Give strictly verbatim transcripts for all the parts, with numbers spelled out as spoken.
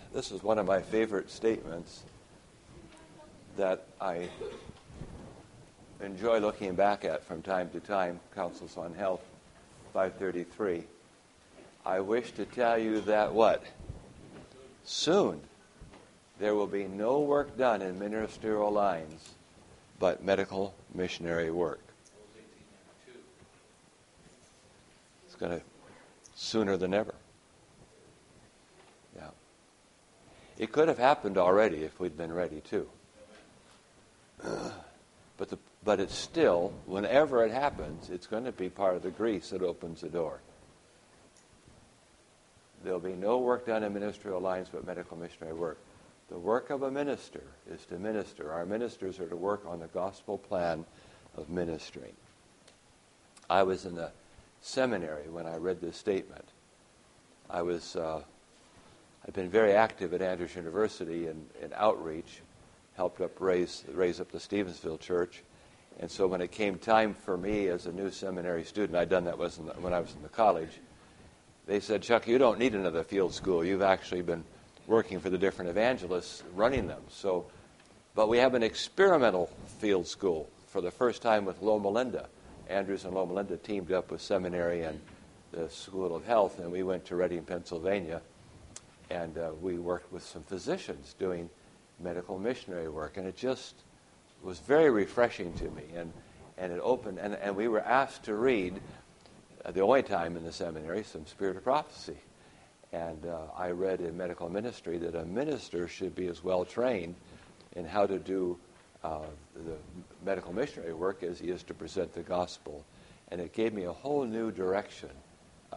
This is one of my favorite statements that I enjoy looking back at from time to time. Councils on Health, five thirty-three. I wish to tell you that what? Soon there will be no work done in ministerial lines but medical missionary work. It's going to sooner than ever. Yeah. It could have happened already if we'd been ready too. Uh, but the but it's still, whenever it happens, it's going to be part of the grease that opens the door. There'll be no work done in ministerial lines but medical missionary work. The work of a minister is to minister. Our ministers are to work on the gospel plan of ministering. I was in the seminary when I read this statement. I was, uh, I've been very active at Andrews University in, in outreach, helped up raise, raise up the Stevensville Church. And so when it came time for me as a new seminary student, I'd done that was in the, when I was in the college, they said, Chuck, you don't need another field school. You've actually been working for the different evangelists running them. So, but we have an experimental field school for the first time with Loma Linda. Andrews and Loma Linda teamed up with seminary and the School of Health, and we went to Reading, Pennsylvania, and uh, we worked with some physicians doing medical missionary work, and it just was very refreshing to me, and, and it opened, and, and we were asked to read, uh, the only time in the seminary, some Spirit of Prophecy. And uh, I read in medical ministry that a minister should be as well trained in how to do uh, the medical missionary work as he is to present the gospel. And it gave me a whole new direction uh,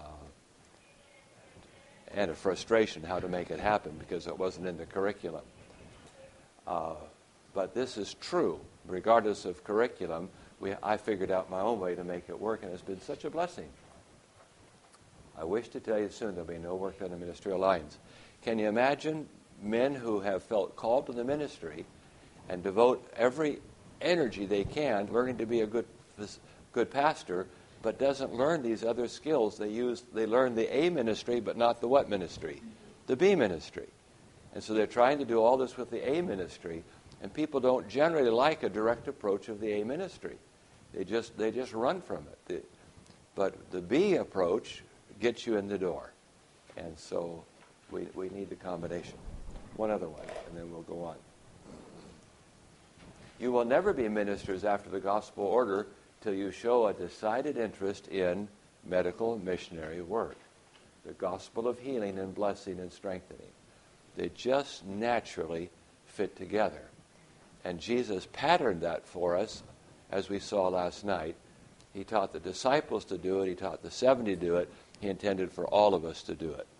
and a frustration how to make it happen because it wasn't in the curriculum. Uh, but this is true. Regardless of curriculum, we, I figured out my own way to make it work, and it's been such a blessing. I wish to tell you soon there'll be no work done in ministerial lines. Can you imagine men who have felt called to the ministry and devote every energy they can learning to be a good good pastor, but doesn't learn these other skills? They use they learn the A ministry, but not the what ministry? The B ministry. And so they're trying to do all this with the A ministry, and people don't generally like a direct approach of the A ministry. They just they just run from it. The, but the B approach gets you in the door. And so we we need the combination. One other one, and then we'll go on. You will never be ministers after the gospel order till you show a decided interest in medical missionary work. The gospel of healing and blessing and strengthening. They just naturally fit together. And Jesus patterned that for us, as we saw last night. He taught the disciples to do it. He taught the seventy to do it. He intended for all of us to do it.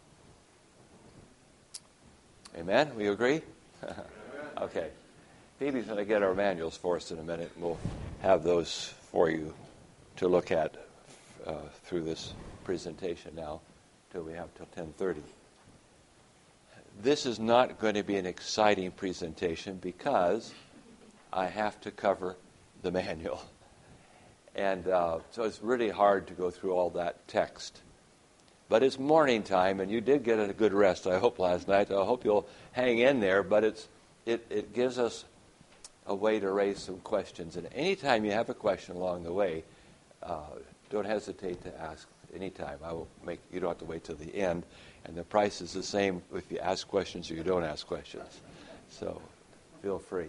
Amen? We agree? Okay. Phoebe's going to get our manuals for us in a minute, and we'll have those for you to look at uh, through this presentation now till we have till ten thirty. This is not going to be an exciting presentation because I have to cover the manual. And uh, so it's really hard to go through all that text. But it's morning time, and you did get a good rest, I hope, last night. I hope you'll hang in there, but it's it, it gives us a way to raise some questions. And anytime you have a question along the way, uh, don't hesitate to ask anytime. I will make you don't have to wait till the end. And the price is the same if you ask questions or you don't ask questions. So feel free.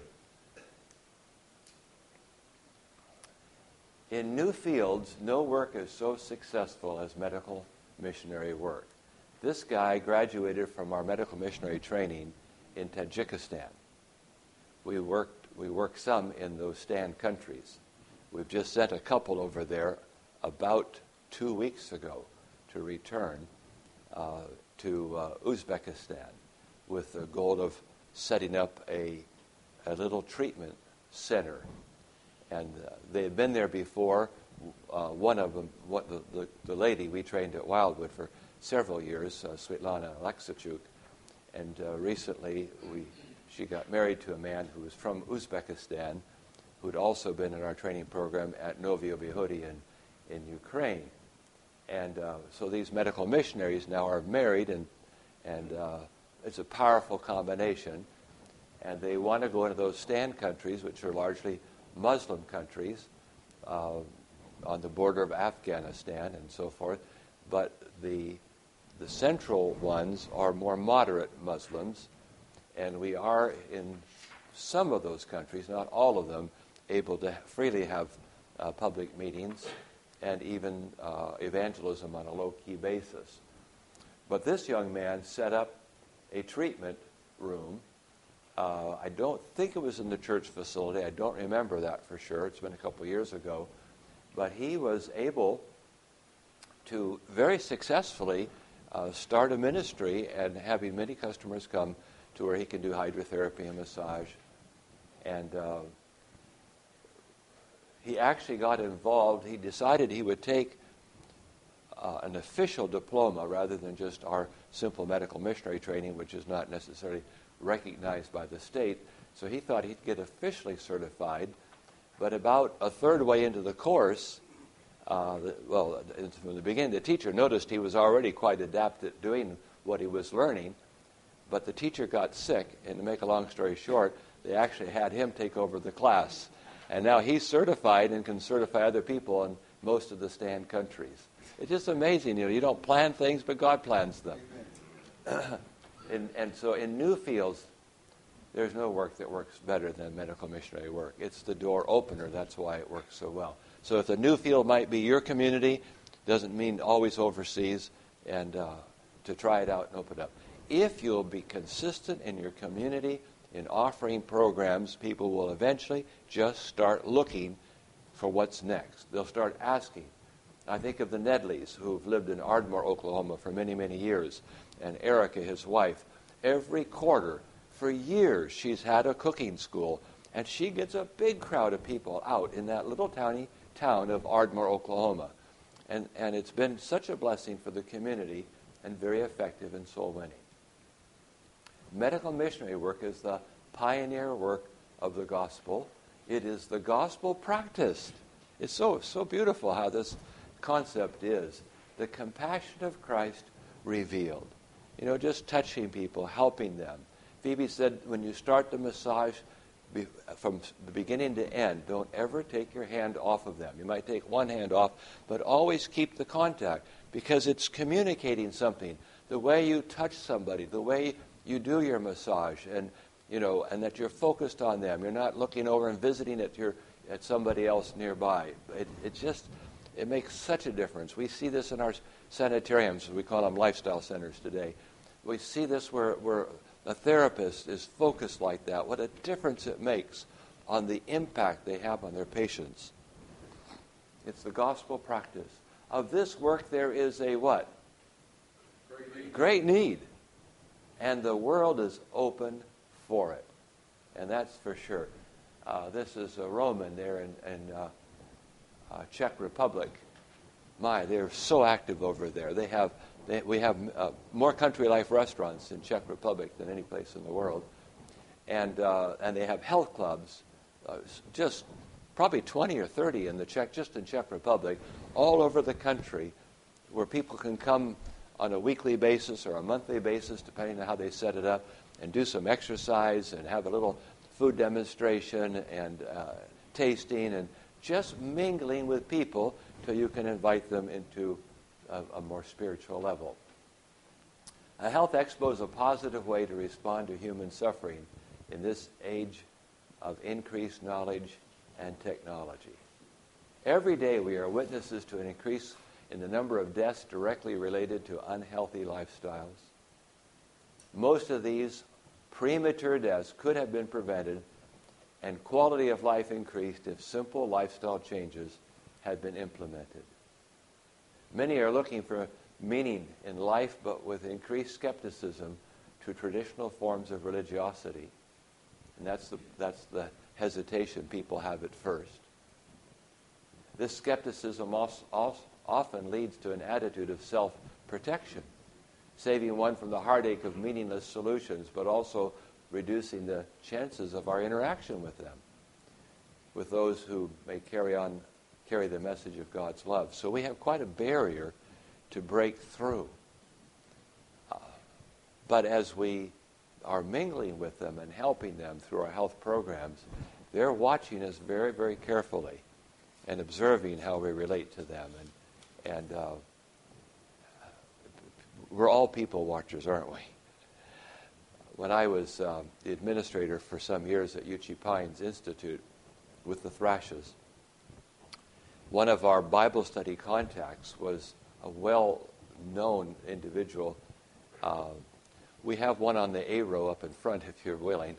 In new fields, no work is so successful as medical missionary work. This guy graduated from our medical missionary training in Tajikistan. We worked, we worked some in those stand countries. We've just sent a couple over there about two weeks ago to return uh, to uh, Uzbekistan with the goal of setting up a, a little treatment center. And uh, they had been there before. Uh, one of them, what the, the, the lady we trained at Wildwood for several years, uh, Svetlana Alexichuk, and uh, recently we she got married to a man who was from Uzbekistan, who'd also been in our training program at Novye Vyhody in, in Ukraine. And uh, so these medical missionaries now are married and and uh, it's a powerful combination. And they want to go into those stand countries, which are largely Muslim countries, uh, on the border of Afghanistan and so forth. But the the central ones are more moderate Muslims, and we are in some of those countries, not all of them, able to freely have uh, public meetings and even uh, evangelism on a low-key basis. But this young man set up a treatment room. Uh, I don't think it was in the church facility. I don't remember that for sure. It's been a couple years ago. But he was able to very successfully uh, start a ministry and having many customers come to where he can do hydrotherapy and massage. And uh, he actually got involved. He decided he would take uh, an official diploma rather than just our simple medical missionary training, which is not necessarily recognized by the state. So he thought he'd get officially certified. But about a third way into the course, uh, the, well, from the beginning, the teacher noticed he was already quite adept at doing what he was learning. But the teacher got sick, and to make a long story short, they actually had him take over the class. And now he's certified and can certify other people in most of the stand countries. It's just amazing. You know, you don't plan things, but God plans them. and, and so in new fields, there's no work that works better than medical missionary work. It's the door opener. That's why it works so well. So if the new field might be your community, doesn't mean always overseas, and uh, to try it out and open up. If you'll be consistent in your community in offering programs, people will eventually just start looking for what's next. They'll start asking. I think of the Nedleys, who've lived in Ardmore, Oklahoma for many, many years, and Erica, his wife. Every quarter, for years, she's had a cooking school, and she gets a big crowd of people out in that little tiny town of Ardmore, Oklahoma. And, and it's been such a blessing for the community and very effective in soul winning. Medical missionary work is the pioneer work of the gospel. It is the gospel practiced. It's so so beautiful how this concept is. The compassion of Christ revealed. You know, just touching people, helping them. Phoebe said, when you start the massage, be, from the beginning to end, don't ever take your hand off of them. You might take one hand off, but always keep the contact, because it's communicating something. The way you touch somebody, the way you do your massage, and you know, and that you're focused on them. You're not looking over and visiting at your at somebody else nearby. It, it just it makes such a difference. We see this in our sanitariums. We call them lifestyle centers today. We see this where where a therapist is focused like that. What a difference it makes on the impact they have on their patients. It's the gospel practice. Of this work there is a what? Great need. Great need. And the world is open for it. And that's for sure. Uh, this is a Roman there in, in uh, uh, Czech Republic. My, they're so active over there. They have, they, we have uh, more country life restaurants in Czech Republic than any place in the world. And, uh, and they have health clubs, uh, just probably twenty or thirty in the Czech, just in Czech Republic, all over the country, where people can come on a weekly basis or a monthly basis, depending on how they set it up, and do some exercise and have a little food demonstration and uh, tasting and just mingling with people till you can invite them into a, a more spiritual level. A health expo is a positive way to respond to human suffering in this age of increased knowledge and technology. Every day we are witnesses to an increase in the number of deaths directly related to unhealthy lifestyles. Most of these premature deaths could have been prevented and quality of life increased if simple lifestyle changes had been implemented. Many are looking for meaning in life, but with increased skepticism to traditional forms of religiosity. And that's the, that's the hesitation people have at first. This skepticism also, also often leads to an attitude of self-protection, saving one from the heartache of meaningless solutions, but also reducing the chances of our interaction with them, with those who may carry on, carry the message of God's love. So we have quite a barrier to break through. Uh, but as we are mingling with them and helping them through our health programs, they're watching us very, very carefully and observing how we relate to them. And, and uh, we're all people watchers, aren't we? When I was um, the administrator for some years at Uchee Pines Institute with the Thrashes, one of our Bible study contacts was a well-known individual. Uh, we have one on the A row up in front, if you're willing.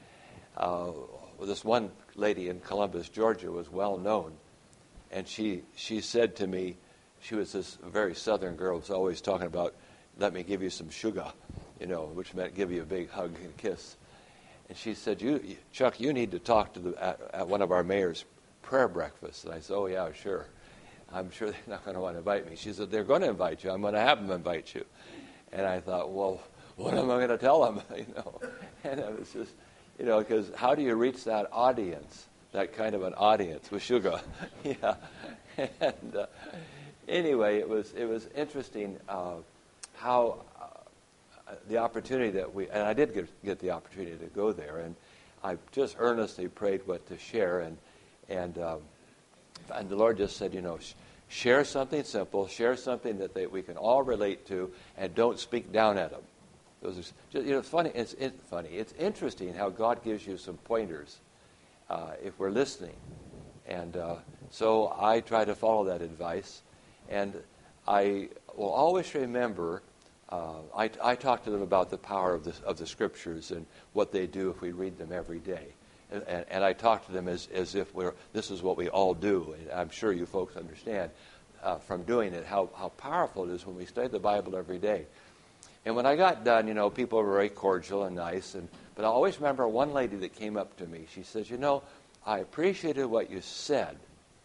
Uh, this one lady in Columbus, Georgia, was well-known, and she she said to me, she was this very southern girl, was always talking about, let me give you some sugar, you know, which meant give you a big hug and kiss. And she said, "You, Chuck, you need to talk to the at, at one of our mayor's prayer breakfasts." And I said, "Oh, yeah, sure. I'm sure they're not going to want to invite me." She said, "They're going to invite you. I'm going to have them invite you." And I thought, well, what am I going to tell them? you know, And it was just, you know, because how do you reach that audience, that kind of an audience with sugar? yeah. And uh, anyway, it was it was interesting uh, how uh, the opportunity that we, and I did get, get the opportunity to go there, and I just earnestly prayed what to share, and and um, and the Lord just said, you know, sh- share something simple, share something that they, we can all relate to, and don't speak down at them. Those are just, you know, it's funny. It's it, funny. It's interesting how God gives you some pointers uh, if we're listening, and uh, so I try to follow that advice, and I will always remember. Uh, I, I talk to them about the power of the of the Scriptures and what they do if we read them every day. And, and I talk to them as, as if we're, this is what we all do. And I'm sure you folks understand uh, from doing it how, how powerful it is when we study the Bible every day. And when I got done, you know, people were very cordial and nice. And but I always remember one lady that came up to me. She says, you know, I appreciated what you said,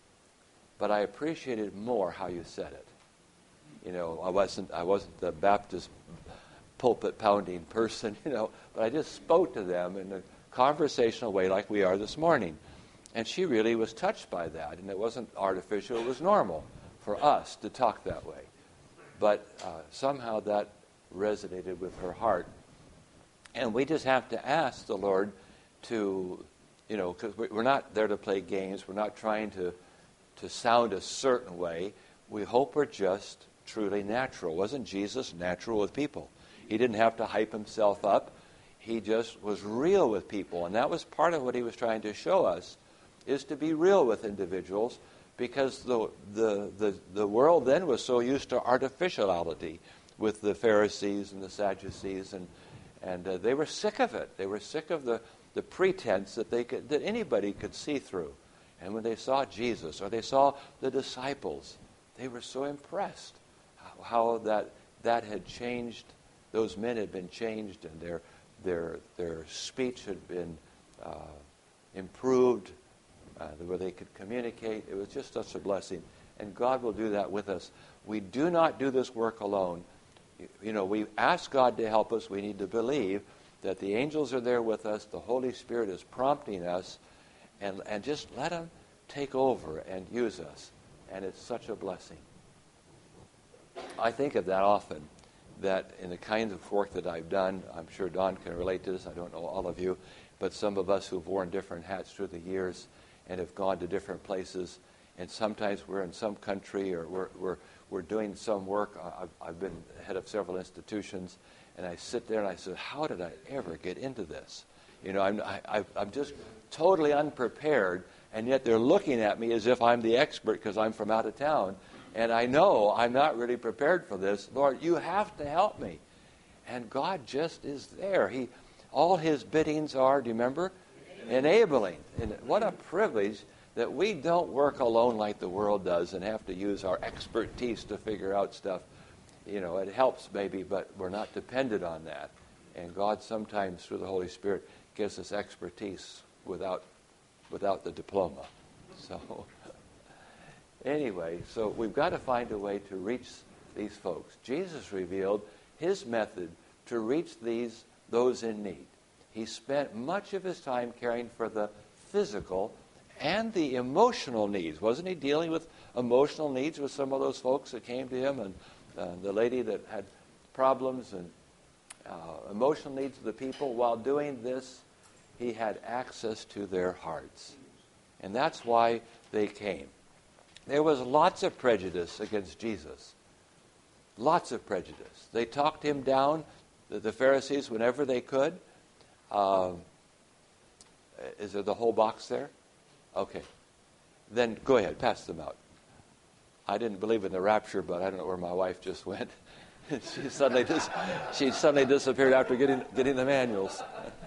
but I appreciated more how you said it. You know, I wasn't I wasn't the Baptist pulpit pounding person, you know, but I just spoke to them in a conversational way like we are this morning. And she really was touched by that. And it wasn't artificial, it was normal for us to talk that way. But uh, somehow that resonated with her heart. And we just have to ask the Lord to, you know, because we're not there to play games. We're not trying to, to sound a certain way. We hope we're just truly natural. Wasn't Jesus natural with people? He didn't have to hype himself up. He just was real with people. And that was part of what he was trying to show us, is to be real with individuals, because the the the, the world then was so used to artificiality with the Pharisees and the Sadducees, and and uh, they were sick of it. They were sick of the, the pretense that they could, that anybody could see through. And when they saw Jesus or they saw the disciples, they were so impressed how, how that that had changed. Those men had been changed, and their their their speech had been uh, improved, uh, where they could communicate. It was just such a blessing, and God will do that with us. We do not do this work alone. You, you know, we ask God to help us. We need to believe that the angels are there with us. The Holy Spirit is prompting us, and and just let Him take over and use us, and it's such a blessing. I think of that often. That in the kinds of work that I've done, I'm sure Don can relate to this, I don't know all of you, but some of us who've worn different hats through the years and have gone to different places, and sometimes we're in some country or we're we're, we're doing some work. I've, I've been head of several institutions, and I sit there and I say, how did I ever get into this? You know, I'm, I, I'm just totally unprepared, and yet they're looking at me as if I'm the expert because I'm from out of town. And I know I'm not really prepared for this. Lord, you have to help me. And God just is there. He, all His biddings are, do you remember? Enabling. And what a privilege that we don't work alone like the world does and have to use our expertise to figure out stuff. You know, it helps maybe, but we're not dependent on that. And God sometimes, through the Holy Spirit, gives us expertise without, without the diploma. So... Anyway, so we've got to find a way to reach these folks. Jesus revealed His method to reach these those in need. He spent much of His time caring for the physical and the emotional needs. Wasn't He dealing with emotional needs with some of those folks that came to Him, and uh, the lady that had problems, and uh, emotional needs of the people. While doing this, he had access to their hearts. And that's why they came. There was lots of prejudice against Jesus. Lots of prejudice. They talked him down, the, the Pharisees, whenever they could. Uh, is there the whole box there? Okay. Then go ahead, pass them out. I didn't believe in the rapture, but I don't know where my wife just went. she suddenly dis- she suddenly disappeared after getting getting the manuals.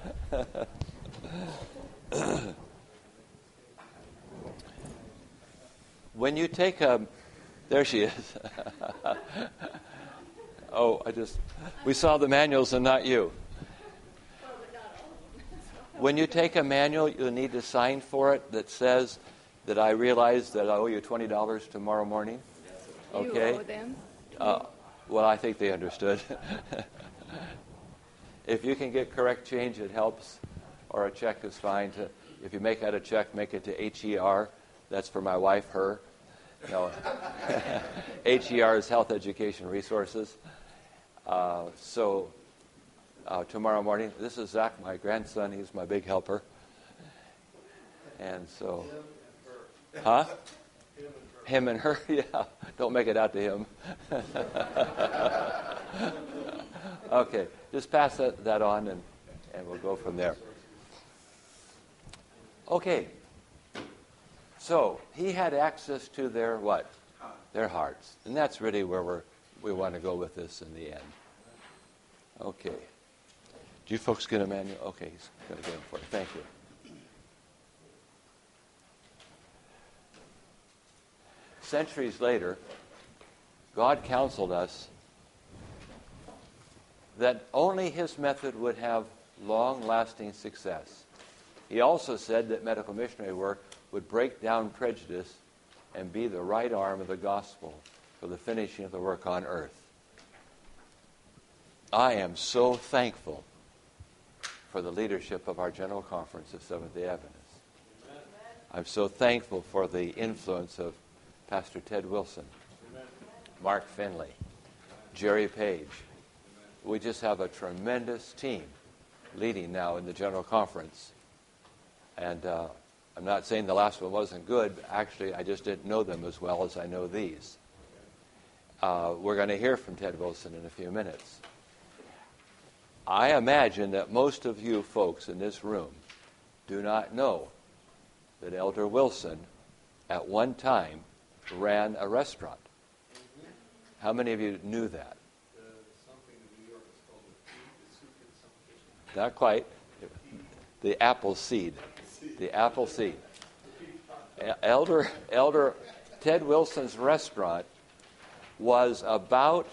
When you take a, there she is. Oh, I just, we saw the manuals and not you. When you take a manual, you'll need to sign for it that says that I realize that I owe you twenty dollars tomorrow morning. Okay? You owe them? Uh, well, I think they understood. If you can get correct change, it helps. Or a check is fine. To, if you make out a check, make it to H E R. That's for my wife, her. No. H E R is Health Education Resources. Uh, so uh, tomorrow morning, this is Zach, my grandson. He's my big helper. And so, huh? Him and her, yeah. Don't make it out to him. Okay, just pass that, that on, and, and we'll go from there. Okay. So he had access to their what? Their hearts. And that's really where we're, we want to go with this in the end. Okay. Do you folks get a manual? Okay, he's going to get them for you. Thank you. Centuries later, God counseled us that only his method would have long-lasting success. He also said that medical missionary work would break down prejudice and be the right arm of the gospel for the finishing of the work on earth. I am so thankful for the leadership of our General Conference of Seventh-day Adventists. Amen. I'm so thankful for the influence of Pastor Ted Wilson, Amen. Mark Finley, Jerry Page. We just have a tremendous team leading now in the General Conference. And uh, I'm not saying the last one wasn't good. But actually, I just didn't know them as well as I know these. Uh, we're going to hear from Ted Wilson in a few minutes. I imagine that most of you folks in this room do not know that Elder Wilson at one time ran a restaurant. How many of you knew that? Uh, something in New York is called the soup and some fish. Not quite. The apple seed. The apple seed. Elder, Elder Ted Wilson's restaurant was about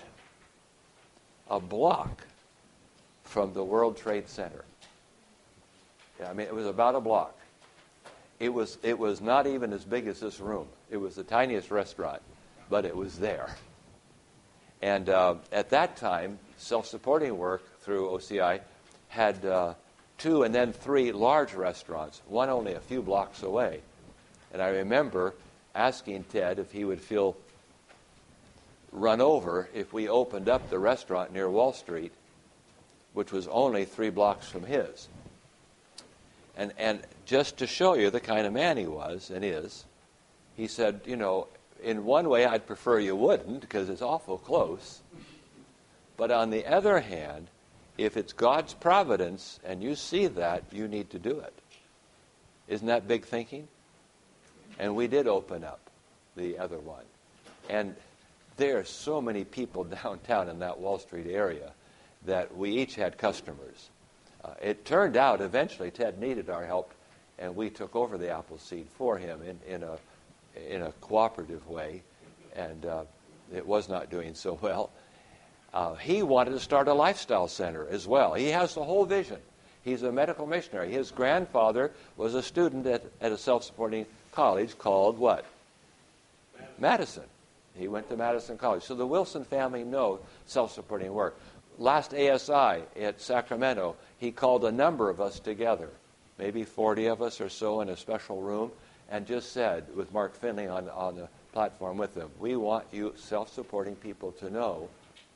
a block from the World Trade Center. Yeah, I mean, it was about a block. It was it was not even as big as this room. It was the tiniest restaurant, but it was there. And uh, at that time, self-supporting work through O C I had uh, two and then three large restaurants, one only a few blocks away. And I remember asking Ted if he would feel run over if we opened up the restaurant near Wall Street, which was only three blocks from his. And and just to show you the kind of man he was and is, he said, you know, in one way I'd prefer you wouldn't because it's awful close. But on the other hand, if it's God's providence and you see that, you need to do it. Isn't that big thinking? And we did open up the other one. And there are so many people downtown in that Wall Street area that we each had customers. Uh, it turned out eventually Ted needed our help, and we took over the Appleseed for him in, in a in a cooperative way, and uh, it was not doing so well. Uh, he wanted to start a lifestyle center as well. He has the whole vision. He's a medical missionary. His grandfather was a student at, at a self-supporting college called what? Madison. Madison. He went to Madison College. So the Wilson family know self-supporting work. Last A S I at Sacramento, he called a number of us together, maybe forty of us or so in a special room, and just said, with Mark Finley on, on the platform with them, we want you self-supporting people to know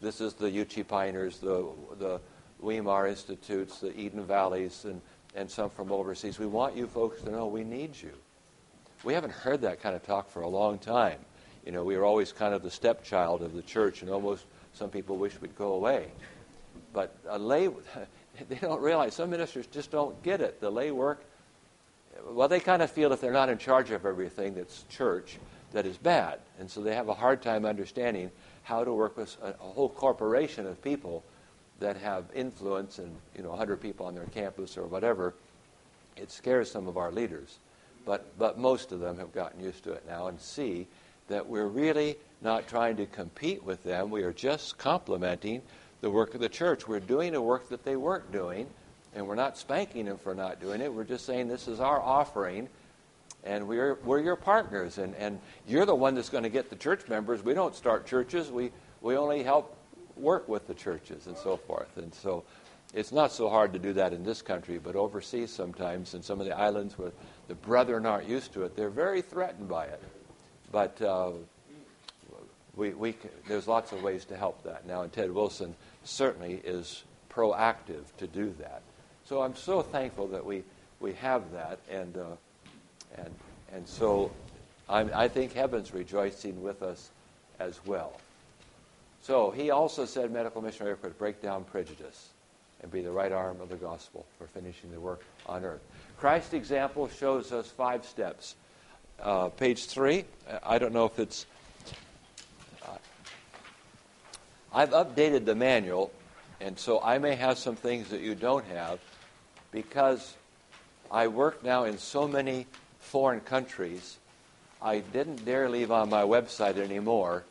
this is the Uchee Pioneers, the the Weimar Institutes, the Eden Valleys, and, and some from overseas. We want you folks to know we need you. We haven't heard that kind of talk for a long time. You know, we were always kind of the stepchild of the church, and almost some people wish we'd go away. But a lay, they don't realize, some ministers just don't get it. The lay work, well, they kind of feel if they're not in charge of everything that's church, that is bad. And so they have a hard time understanding how to work with a, a whole corporation of people that have influence and, you know, one hundred people on their campus or whatever. It scares some of our leaders. But but most of them have gotten used to it now and see that we're really not trying to compete with them. We are just complementing the work of the church. We're doing the work that they weren't doing, and we're not spanking them for not doing it. We're just saying this is our offering, and we're we're your partners, and, and you're the one that's going to get the church members. We don't start churches. We, we only help work with the churches and so forth. And so it's not so hard to do that in this country, but overseas sometimes, in some of the islands where the brethren aren't used to it, they're very threatened by it. But uh, we, we there's lots of ways to help that now, and Ted Wilson certainly is proactive to do that. So I'm so thankful that we, we have that, and uh, and and so I'm, I think heaven's rejoicing with us as well. So he also said medical missionary work would break down prejudice and be the right arm of the gospel for finishing the work on earth. Christ's example shows us five steps. Uh, page three, I don't know if it's... Uh, I've updated the manual, and so I may have some things that you don't have, because I work now in so many foreign countries, I didn't dare leave on my website anymore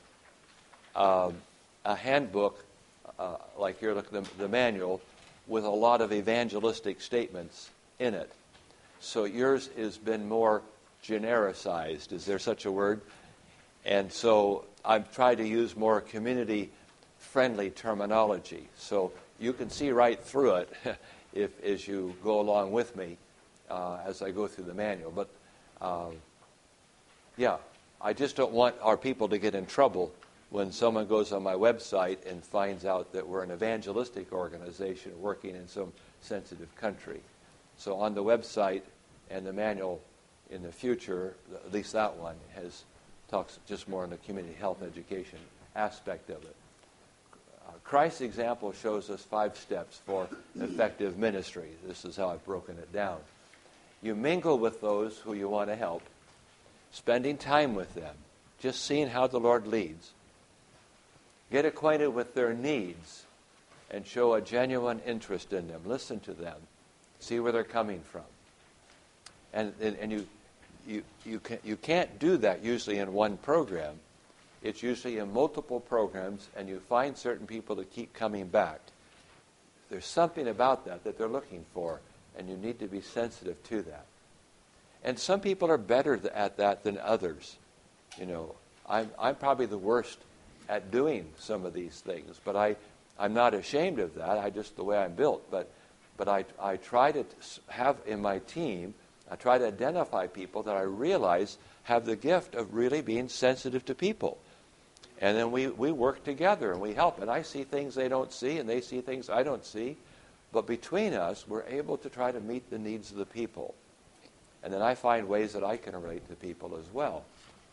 uh, a handbook, uh, like here, look, the, the manual, with a lot of evangelistic statements in it. So yours has been more genericized. Is there such a word? And so I've tried to use more community-friendly terminology. So you can see right through it if as you go along with me uh, as I go through the manual. But, uh, yeah, I just don't want our people to get in trouble when someone goes on my website and finds out that we're an evangelistic organization working in some sensitive country. So on the website and the manual in the future, at least that one, has talks just more on the community health education aspect of it. Uh, Christ's example shows us five steps for effective ministry. This is how I've broken it down. You mingle with those who you want to help, spending time with them, just seeing how the Lord leads. Get acquainted with their needs and show a genuine interest in them. Listen to them. See where they're coming from. And and, and you you you can you can't do that usually in one program. It's usually in multiple programs, and you find certain people that keep coming back. There's something about that that they're looking for, and you need to be sensitive to that. And some people are better at that than others. You know, I'm I'm probably the worst at doing some of these things, but I, I'm not ashamed of that. I just the way I'm built. But but I I try to have in my team, I try to identify people that I realize have the gift of really being sensitive to people. And then we, we work together and we help. And I see things they don't see, and they see things I don't see. But between us, we're able to try to meet the needs of the people. And then I find ways that I can relate to people as well.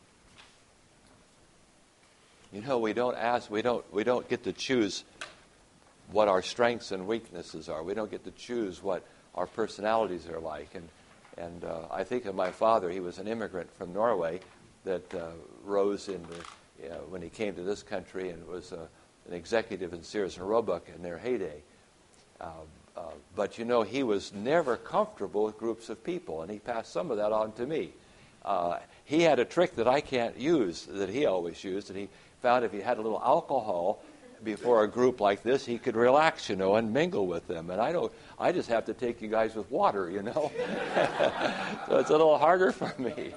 You know, we don't ask, we don't we don't get to choose what our strengths and weaknesses are. We don't get to choose what our personalities are like. And and uh, I think of my father. He was an immigrant from Norway that uh, rose in the, you know, when he came to this country, and was uh, an executive in Sears and Roebuck in their heyday. Uh, uh, but you know, he was never comfortable with groups of people, and he passed some of that on to me. Uh, he had a trick that I can't use that he always used, and he found if he had a little alcohol before a group like this, he could relax, you know, and mingle with them. And I don't, I just have to take you guys with water, you know. So it's a little harder for me.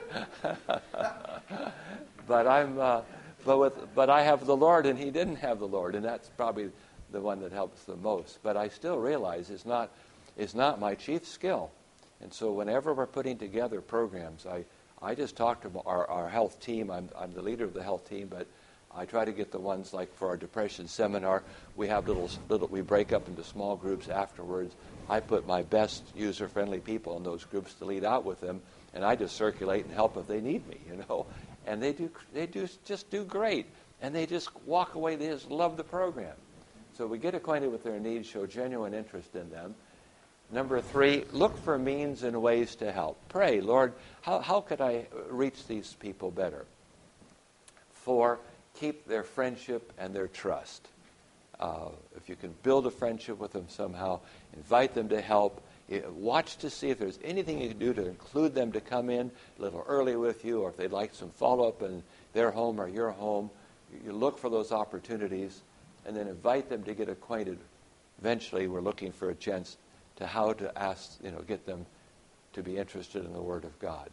But I'm, uh, but with, but I have the Lord, and he didn't have the Lord, and that's probably the one that helps the most. But I still realize it's not, it's not my chief skill. And so whenever we're putting together programs, I, I just talk to our, our health team. I'm, I'm the leader of the health team, but I try to get the ones like for our depression seminar. We have little, little, we break up into small groups afterwards. I put my best user-friendly people in those groups to lead out with them, and I just circulate and help if they need me, you know. And they do, they do just do great, and they just walk away. They just love the program. So we get acquainted with their needs, show genuine interest in them. Number three, look for means and ways to help. Pray, Lord, how, how could I reach these people better? Four, keep their friendship and their trust. Uh, if you can build a friendship with them somehow, invite them to help. Watch to see if there's anything you can do to include them to come in a little early with you, or if they'd like some follow-up in their home or your home. You look for those opportunities, and then invite them to get acquainted. Eventually, we're looking for a chance to how to ask, you know, get them to be interested in the Word of God.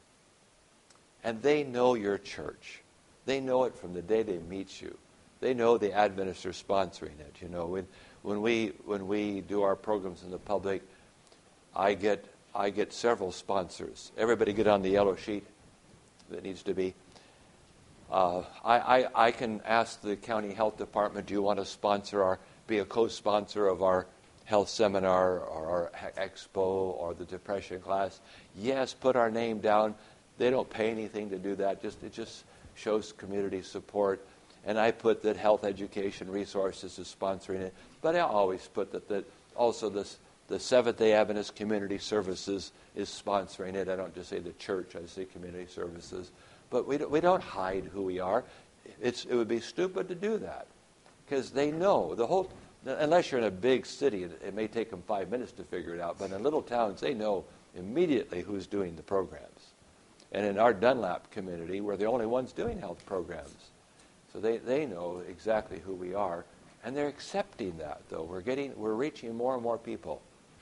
And they know your church. They know it from the day they meet you. They know the Adventists are sponsoring it. You know, when, when we when we do our programs in the public, I get I get several sponsors. Everybody get on the yellow sheet that needs to be. Uh, I, I I can ask the county health department, do you want to sponsor our be a co-sponsor of our health seminar or our expo or the depression class? Yes, put our name down. They don't pay anything to do that. Just it just shows community support. And I put that Health Education Resources is sponsoring it. But I always put that, that also this, the Seventh-day Adventist Community Services is sponsoring it. I don't just say the church, I say community services. But we don't, we don't hide who we are. It's, it would be stupid to do that. Because they know. the whole. Unless you're in a big city, it, it may take them five minutes to figure it out. But in little towns, they know immediately who's doing the programs. And in our Dunlap community, we're the only ones doing health programs. So they, they know exactly who we are, and they're accepting that. Though we're getting we're reaching more and more people.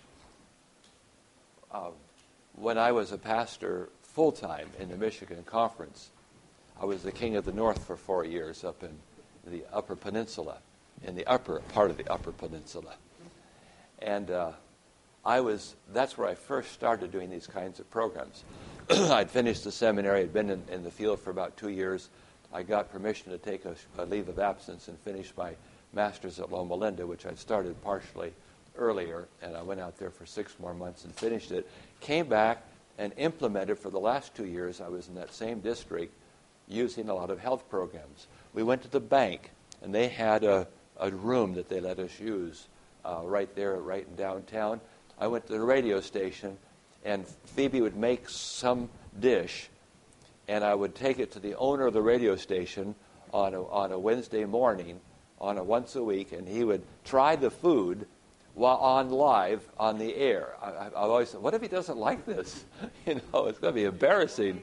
Uh, when I was a pastor full time in the Michigan Conference, I was the king of the North for four years up in the Upper Peninsula, in the upper part of the Upper Peninsula, and uh, I was that's where I first started doing these kinds of programs. I'd finished the seminary. I'd been in, in the field for about two years. I got permission to take a, a leave of absence and finish my master's at Loma Linda, which I'd started partially earlier, and I went out there for six more months and finished it. Came back and implemented for the last two years. I was in that same district using a lot of health programs. We went to the bank, and they had a, a room that they let us use uh, right there, right in downtown. I went to the radio station, and Phoebe would make some dish, and I would take it to the owner of the radio station on a, on a Wednesday morning, on a once a week, and he would try the food while on live on the air. I, I, I always said, what if he doesn't like this? You know, it's going to be embarrassing.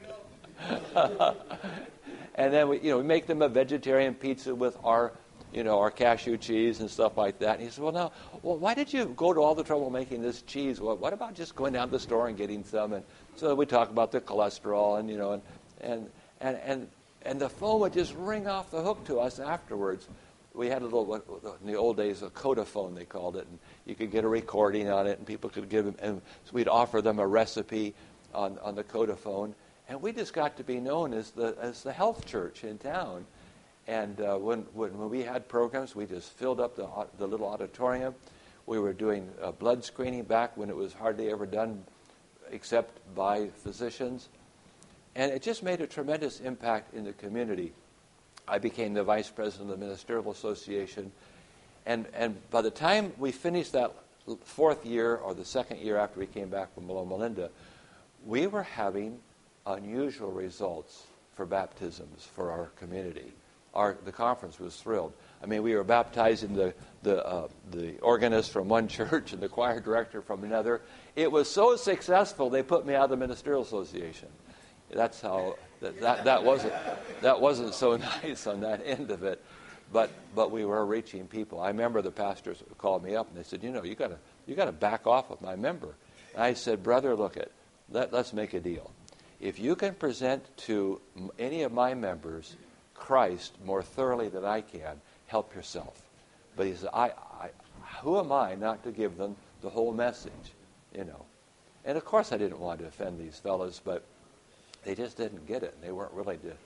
And then we, you know, we make them a vegetarian pizza with our, you know, our cashew cheese and stuff like that. And he said, well, now, well, why did you go to all the trouble making this cheese? Well, what about just going down to the store and getting some? And so we talk about the cholesterol and, you know, and and and and, and the phone would just ring off the hook to us afterwards. We had a little, in the old days, a Codaphone, they called it, and you could get a recording on it, and people could give them, and so we'd offer them a recipe on, on the Codaphone, and we just got to be known as the as the health church in town. And uh, when, when when we had programs, we just filled up the the little auditorium. We were doing uh, blood screening back when it was hardly ever done, except by physicians, and it just made a tremendous impact in the community. I became the vice president of the Ministerial Association, and and by the time we finished that fourth year or the second year after we came back from Loma Linda, we were having unusual results for baptisms for our community. Our the conference was thrilled. I mean, we were baptizing the the uh, the organist from one church and the choir director from another. It was so successful they put me out of the Ministerial Association. That's how that that, that wasn't that wasn't so nice on that end of it, but but we were reaching people. I remember the pastors called me up and they said, you know, you gotta you gotta back off with my member. And I said, brother, look it, let let's make a deal. If you can present to any of my members Christ more thoroughly than I can, help yourself. But he said, I, I, who am I not to give them the whole message, you know? And of course I didn't want to offend these fellows, but they just didn't get it, and they weren't willing to,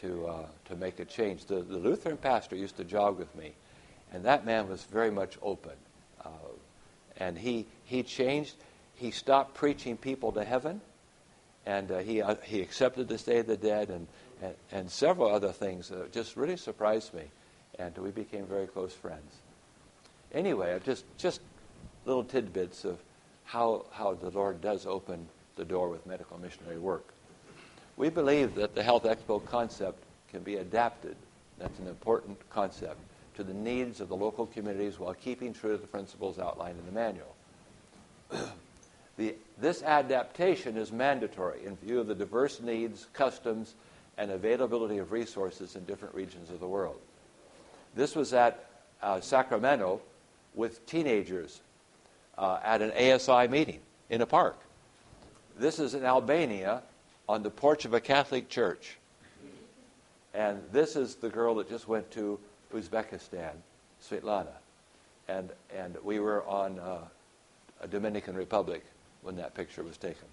to uh, to make a change. The, the Lutheran pastor used to jog with me, and that man was very much open. Uh, and he he changed. He stopped preaching people to heaven, and uh, he uh, he accepted the state of the dead, and, and, and several other things that just really surprised me. And we became very close friends. Anyway, just just little tidbits of how how the Lord does open the door with medical missionary work. We believe that the Health Expo concept can be adapted, that's an important concept, to the needs of the local communities while keeping true to the principles outlined in the manual. the, this adaptation is mandatory in view of the diverse needs, customs, and availability of resources in different regions of the world. This was at uh, Sacramento with teenagers uh, at an A S I meeting in a park. This is in Albania on the porch of a Catholic church. And this is the girl that just went to Uzbekistan, Svetlana. And and we were on uh, a Dominican Republic when that picture was taken.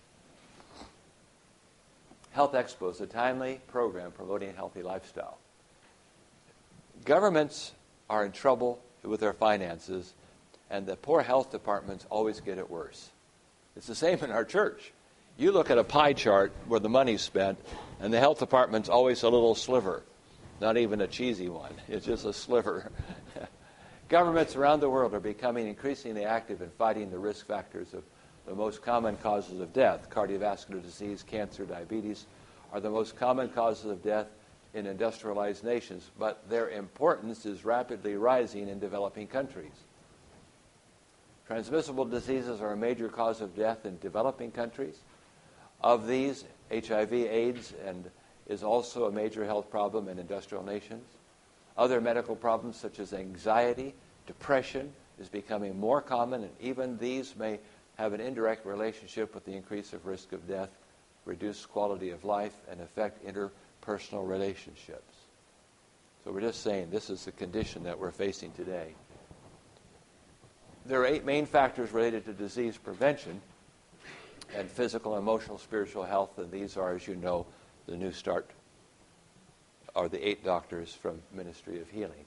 Health Expo is a timely program promoting a healthy lifestyle. Governments are in trouble with their finances, and the poor health departments always get it worse. It's the same in our church. You look at a pie chart where the money's spent, and the health department's always a little sliver, not even a cheesy one. It's just a sliver. Governments around the world are becoming increasingly active in fighting the risk factors of the most common causes of death. Cardiovascular disease, cancer, diabetes are the most common causes of death in industrialized nations, but their importance is rapidly rising in developing countries. Transmissible diseases are a major cause of death in developing countries. Of these, H I V, AIDS, and is also a major health problem in industrial nations. Other medical problems such as anxiety, depression is becoming more common, and even these may have an indirect relationship with the increase of risk of death, reduced quality of life, and affect interpersonal relationships. So we're just saying this is the condition that we're facing today. There are eight main factors related to disease prevention and physical, emotional, spiritual health, and these are, as you know, the New Start, are the eight doctors from Ministry of Healing.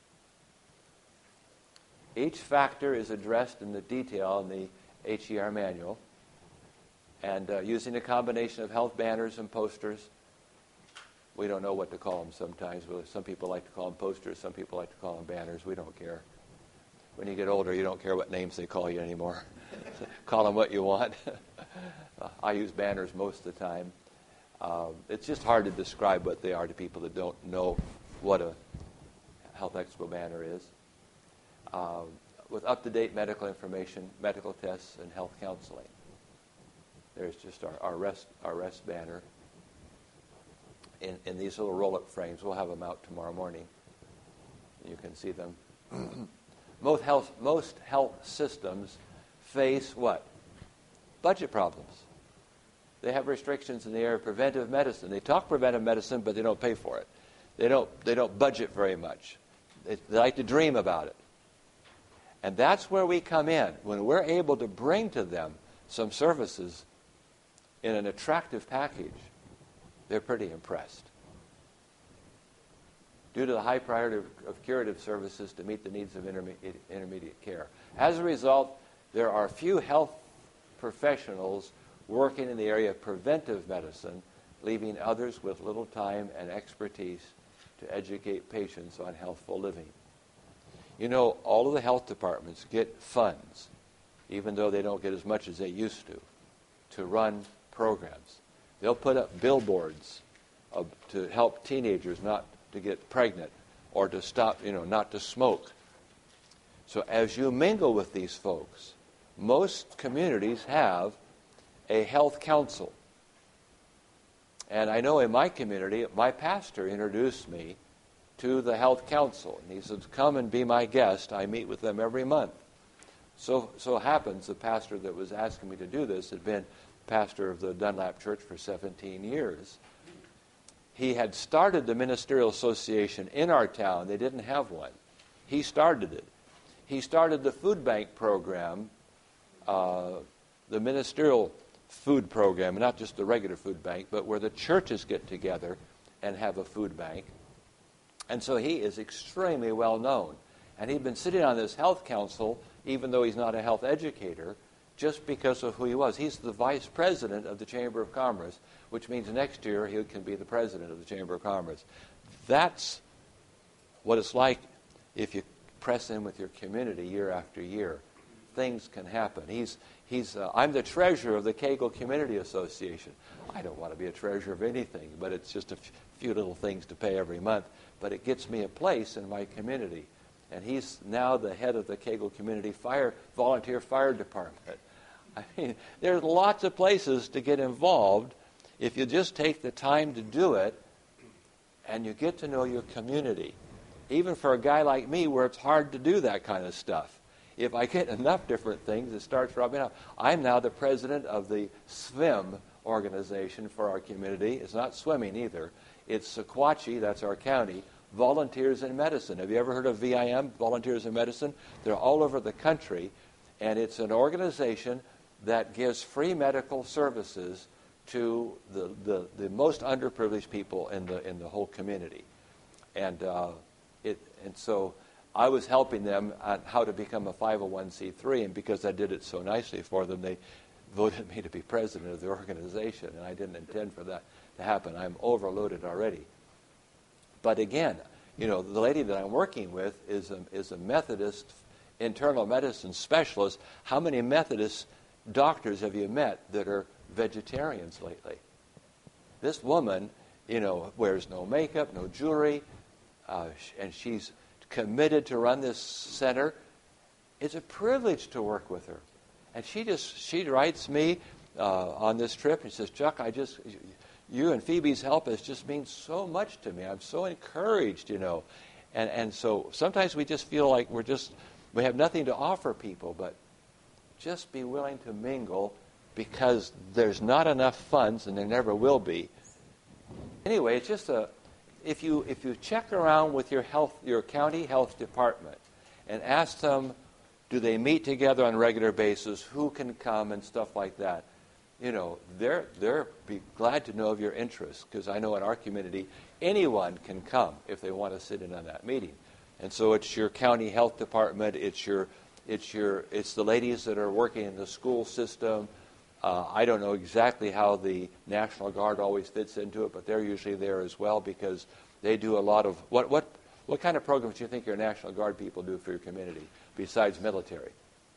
Each factor is addressed in the detail in the H E R manual, and uh, using a combination of health banners and posters. We don't know what to call them sometimes. Some people like to call them posters, some people like to call them banners. We don't care. When you get older, you don't care what names they call you anymore. Call them what you want. uh, I use banners most of the time. Um, it's just hard to describe what they are to people that don't know what a Health Expo banner is. Um, with up-to-date medical information, medical tests, and health counseling. There's just our, our, rest, our rest banner in, in these little roll-up frames. We'll have them out tomorrow morning. You can see them. Most health, most health systems face what? Budget problems. They have restrictions in the area of preventive medicine. They talk preventive medicine, but they don't pay for it. They don't, they don't budget very much. They, they like to dream about it. And that's where we come in. When we're able to bring to them some services in an attractive package, they're pretty impressed. Due to the high priority of, of curative services to meet the needs of intermediate, intermediate care. As a result, there are few health professionals working in the area of preventive medicine, leaving others with little time and expertise to educate patients on healthful living. You know, all of the health departments get funds, even though they don't get as much as they used to, to run programs. They'll put up billboards of, to help teenagers not to get pregnant or to stop, you know, not to smoke. So as you mingle with these folks, most communities have a health council. And I know in my community, my pastor introduced me to the health council. And he said, come and be my guest. I meet with them every month. So so happens the pastor that was asking me to do this had been pastor of the Dunlap Church for seventeen years. He had started the Ministerial Association in our town. They didn't have one. He started it. He started the food bank program, uh, the ministerial food program, not just the regular food bank, but where the churches get together and have a food bank. And so he is extremely well known. And he'd been sitting on this health council, even though he's not a health educator, just because of who he was. He's the vice president of the Chamber of Commerce, which means next year he can be the president of the Chamber of Commerce. That's what it's like if you press in with your community year after year. Things can happen. He's, he's, uh, I'm the treasurer of the Kegel Community Association. I don't want to be a treasurer of anything, but it's just a f- few little things to pay every month. But it gets me a place in my community. And he's now the head of the Kegel Community Fire Volunteer Fire Department. I mean, there's lots of places to get involved if you just take the time to do it and you get to know your community. Even for a guy like me where it's hard to do that kind of stuff. If I get enough different things, it starts rubbing off. I'm now the president of the S V I M organization for our community. It's not swimming either. It's Sequatchie, that's our county, Volunteers in Medicine. Have you ever heard of V I M, Volunteers in Medicine? They're all over the country, and it's an organization that gives free medical services to the, the, the most underprivileged people in the in the whole community. And uh, it and so I was helping them on how to become a five oh one c three, and because I did it so nicely for them, they voted me to be president of the organization, and I didn't intend for that to happen. I'm overloaded already. But again, you know, the lady that I'm working with is a, is a Methodist internal medicine specialist. How many Methodist doctors have you met that are vegetarians lately? This woman, you know, wears no makeup, no jewelry, uh, and she's committed to run this center. It's a privilege to work with her. And she just, she writes me uh, on this trip and says, Chuck, I just, you and Phoebe's help has just means so much to me. I'm so encouraged, you know. And and so sometimes we just feel like we're just, we have nothing to offer people, but just be willing to mingle because there's not enough funds and there never will be. Anyway, it's just a, if you if you check around with your health, your county health department and ask them, do they meet together on a regular basis, who can come and stuff like that, you know, they're they're be glad to know of your interests, because I know in our community anyone can come if they want to sit in on that meeting. And so it's your county health department, it's your it's your it's the ladies that are working in the school system. Uh, I don't know exactly how the National Guard always fits into it, but they're usually there as well because they do a lot of what what what kind of programs do you think your National Guard people do for your community besides military?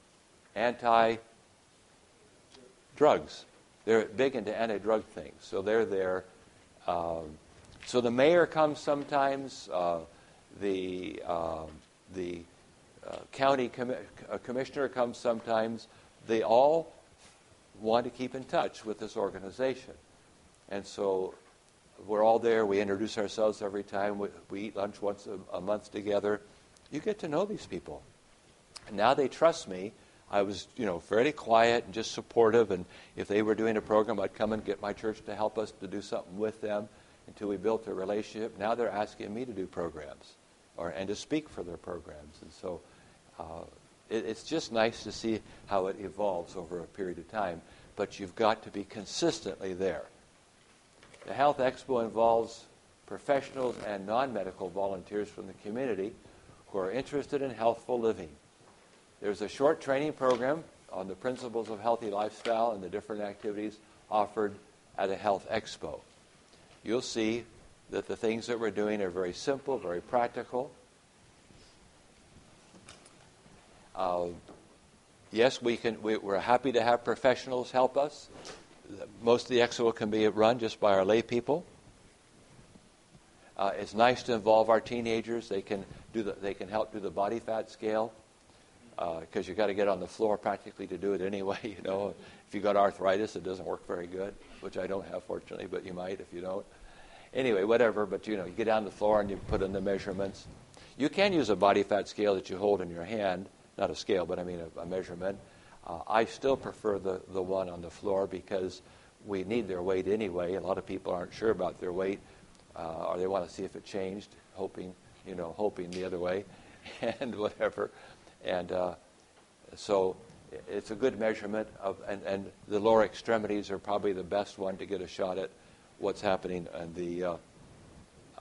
Anti-drugs. They're big into anti-drug things, so they're there. Um, so the mayor comes sometimes. Uh, the uh, the uh, county com- uh, commissioner comes sometimes. They all want to keep in touch with this organization, and so we're all there. We introduce ourselves every time. We, we eat lunch once a, a month together. You get to know these people, and now they trust me. I was, you know, fairly quiet and just supportive, and if they were doing a program, I'd come and get my church to help us to do something with them until we built a relationship. Now they're asking me to do programs or and to speak for their programs, and so uh, it, it's just nice to see how it evolves over a period of time, but you've got to be consistently there. The Health Expo involves professionals and non-medical volunteers from the community who are interested in healthful living. There's a short training program on the principles of healthy lifestyle and the different activities offered at a Health Expo. You'll see that the things that we're doing are very simple, very practical. Uh, yes, we can. We, we're happy to have professionals help us. Most of the expo can be run just by our lay people. Uh, it's nice to involve our teenagers. They can do the, They can help do the body fat scale. Because uh, you've got to get on the floor practically to do it anyway, you know. If you've got arthritis, it doesn't work very good, which I don't have, fortunately, but you might if you don't. Anyway, whatever, but, you know, you get down the floor and you put in the measurements. You can use a body fat scale that you hold in your hand, not a scale, but I mean a, a measurement. Uh, I still prefer the, the one on the floor because we need their weight anyway. A lot of people aren't sure about their weight, uh, or they want to see if it changed, hoping, you know, hoping the other way, and whatever. And uh, so it's a good measurement of, and, and the lower extremities are probably the best one to get a shot at what's happening in the uh,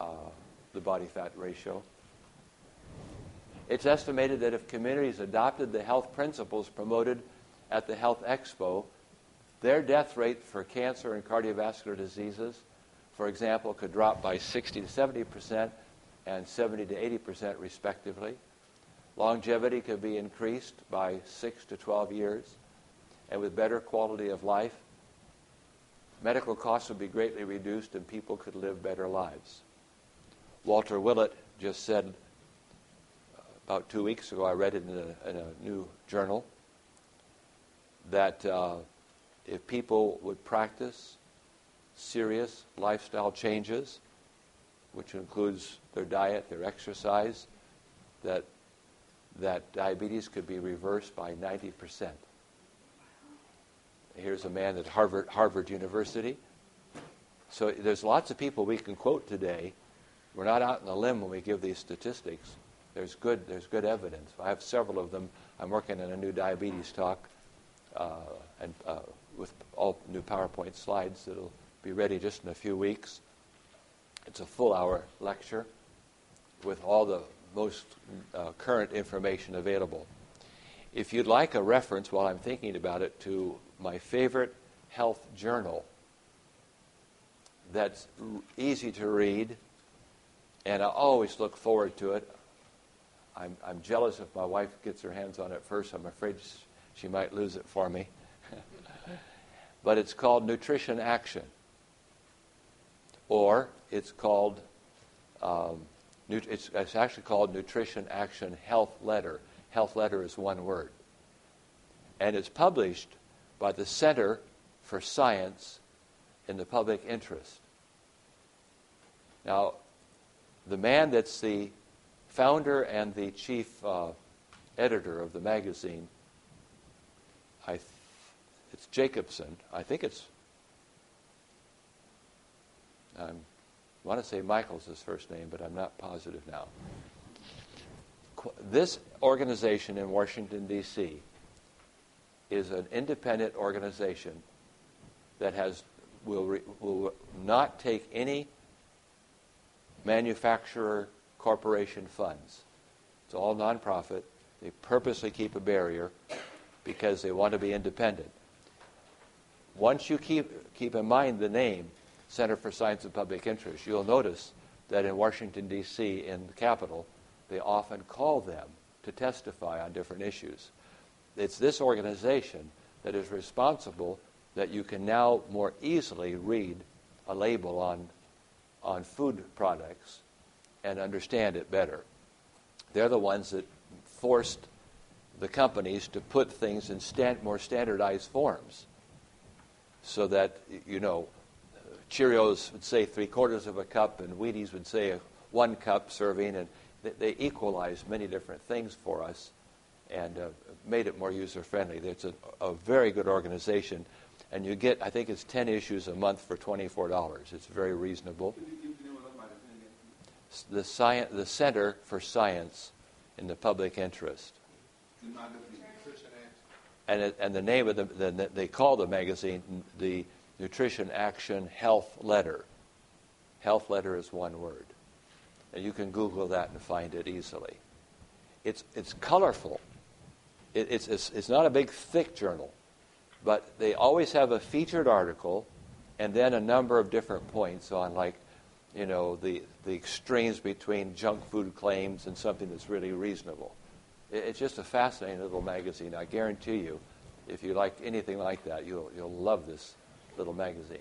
uh, the body fat ratio. It's estimated that if communities adopted the health principles promoted at the Health Expo, their death rate for cancer and cardiovascular diseases, for example, could drop by sixty to seventy percent and seventy to eighty percent respectively. Longevity could be increased by six to twelve years, and with better quality of life, medical costs would be greatly reduced and people could live better lives. Walter Willett just said about two weeks ago, I read it in a, in a new journal, that uh, if people would practice serious lifestyle changes, which includes their diet, their exercise, that that diabetes could be reversed by ninety percent. Here's a man at Harvard, Harvard University. So there's lots of people we can quote today. We're not out on a limb when we give these statistics. There's good, there's good evidence. I have several of them. I'm working on a new diabetes talk uh, and uh, with all new PowerPoint slides that'll be ready just in a few weeks. It's a full-hour lecture with all the most uh, current information available. If you'd like a reference while I'm thinking about it to my favorite health journal that's r- easy to read, and I always look forward to it. I'm, I'm jealous if my wife gets her hands on it first. I'm afraid she might lose it for me. But it's called Nutrition Action. Or it's called, um, it's, it's actually called Nutrition Action Health Letter. Health Letter is one word. And it's published by the Center for Science in the Public Interest. Now, the man that's the founder and the chief uh, editor of the magazine, I th- it's Jacobson. I think it's, I want to say Michael's his first name, but I'm not positive now. Qu- this organization in Washington, D C is an independent organization that has will re, will not take any manufacturer corporation funds. It's all nonprofit. They purposely keep a barrier because they want to be independent. Once you keep keep in mind the name Center for Science and Public Interest, you'll notice that in Washington, D C, in the Capitol, they often call them to testify on different issues. It's this organization that is responsible that you can now more easily read a label on, on food products and understand it better. They're the ones that forced the companies to put things in stand, more standardized forms so that, you know, Cheerios would say three quarters of a cup and Wheaties would say a one cup serving, and they, they equalized many different things for us and uh, made it more user-friendly. It's a, a very good organization, and you get, I think it's ten issues a month for twenty-four dollars. It's very reasonable. The, science, the Center for Science in the Public Interest. And, it, and the name of the, the, they call the magazine the Nutrition Action Health Letter. Health Letter is one word. And you can Google that and find it easily. It's, it's colorful. It, it's, it's, it's not a big, thick journal, but they always have a featured article and then a number of different points on, like, you know, the, the extremes between junk food claims and something that's really reasonable. It, it's just a fascinating little magazine. I guarantee you, if you like anything like that, you'll, you'll love this little magazine.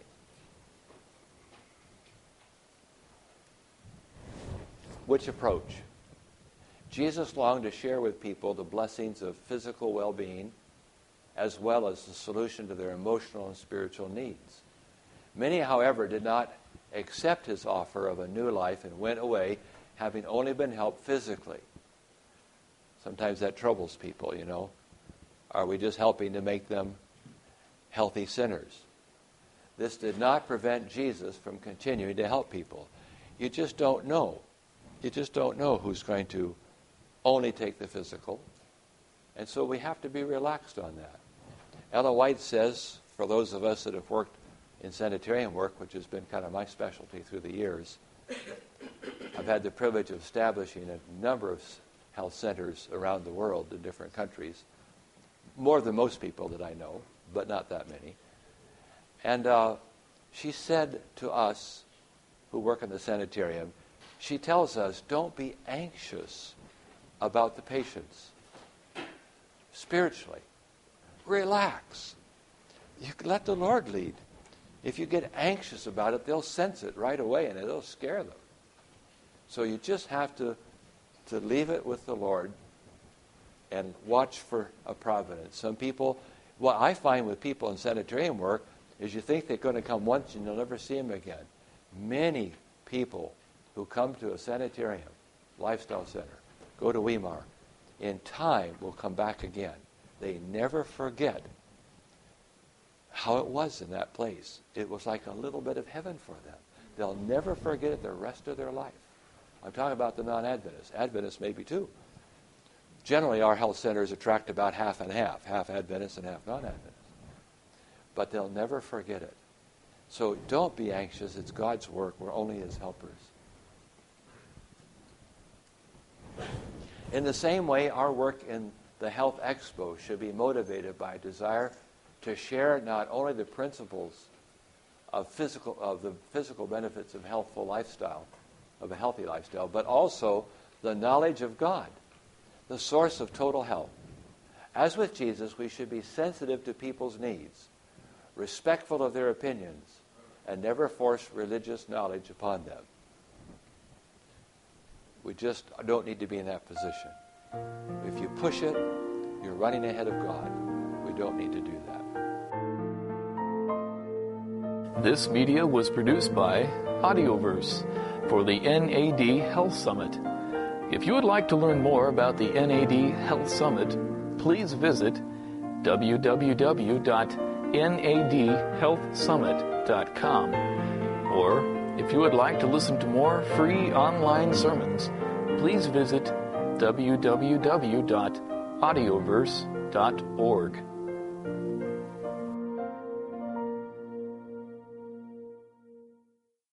Which approach? Jesus longed to share with people the blessings of physical well-being as well as the solution to their emotional and spiritual needs. Many, however, did not accept his offer of a new life and went away having only been helped physically. Sometimes that troubles people, you know. Are we just helping to make them healthy sinners? This did not prevent Jesus from continuing to help people. You just don't know. You just don't know who's going to only take the physical. And so we have to be relaxed on that. Ella White says, for those of us that have worked in sanitarian work, which has been kind of my specialty through the years, I've had the privilege of establishing a number of health centers around the world in different countries, more than most people that I know, but not that many. And uh, she said to us who work in the sanitarium, she tells us, don't be anxious about the patients spiritually. Relax. You can let the Lord lead. If you get anxious about it, they'll sense it right away and it'll scare them. So you just have to, to leave it with the Lord and watch for a providence. Some people, what I find with people in sanitarium work is you think they're going to come once and you'll never see them again. Many people who come to a sanitarium, lifestyle center, go to Weimar, in time will come back again. They never forget how it was in that place. It was like a little bit of heaven for them. They'll never forget it the rest of their life. I'm talking about the non-Adventists. Adventists maybe too. Generally, our health centers attract about half and half, half Adventists and half non-Adventists. But they'll never forget it. So don't be anxious. It's God's work. We're only His helpers. In the same way, our work in the Health Expo should be motivated by a desire to share not only the principles of physical of the physical benefits of healthful lifestyle, of a healthy lifestyle, but also the knowledge of God, the source of total health. As with Jesus, we should be sensitive to people's needs, respectful of their opinions, and never force religious knowledge upon them. We just don't need to be in that position. If you push it, you're running ahead of God. We don't need to do that. This media was produced by Audioverse for the N A D Health Summit. If you would like to learn more about the N A D Health Summit, please visit w w w dot n a d health summit dot com. Or, if you would like to listen to more free online sermons, please visit w w w dot audioverse dot org.